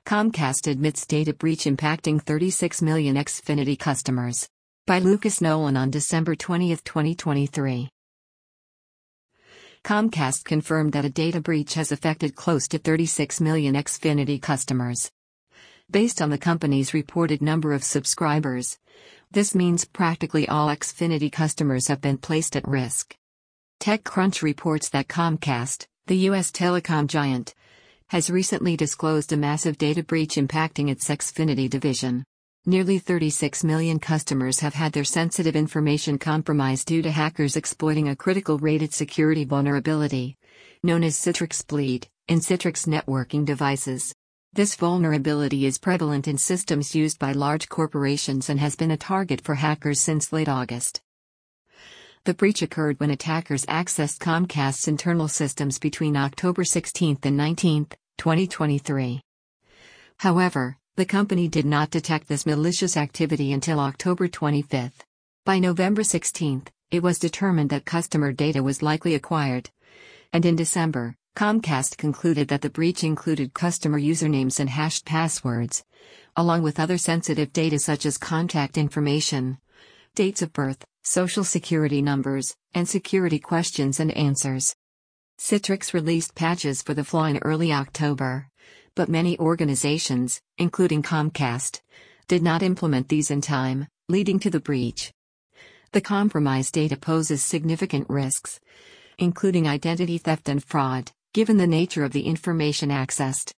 Comcast admits data breach impacting 36 million Xfinity customers. By Lucas Nolan on December 20, 2023. Comcast confirmed that a data breach has affected close to 36 million Xfinity customers. Based on the company's reported number of subscribers, this means practically all Xfinity customers have been placed at risk. TechCrunch reports that Comcast, the U.S. telecom giant, has recently disclosed a massive data breach impacting its Xfinity division. Nearly 36 million customers have had their sensitive information compromised due to hackers exploiting a critical rated security vulnerability, known as Citrix Bleed, in Citrix networking devices. This vulnerability is prevalent in systems used by large corporations and has been a target for hackers since late August. The breach occurred when attackers accessed Comcast's internal systems between October 16 and 19, 2023. However, the company did not detect this malicious activity until October 25. By November 16, it was determined that customer data was likely acquired. And in December, Comcast concluded that the breach included customer usernames and hashed passwords, along with other sensitive data such as contact information, dates of birth, social security numbers, and security questions and answers. Citrix released patches for the flaw in early October, but many organizations, including Comcast, did not implement these in time, leading to the breach. The compromised data poses significant risks, including identity theft and fraud, given the nature of the information accessed.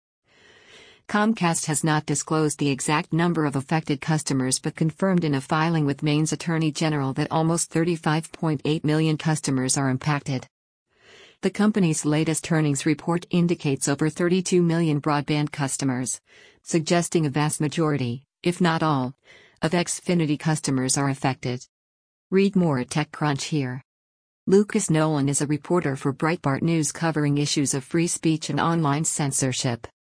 Comcast has not disclosed the exact number of affected customers but confirmed in a filing with Maine's Attorney General that almost 35.8 million customers are impacted. The company's latest earnings report indicates over 32 million broadband customers, suggesting a vast majority, if not all, of Xfinity customers are affected. Read more at TechCrunch here. Lucas Nolan is a reporter for Breitbart News covering issues of free speech and online censorship.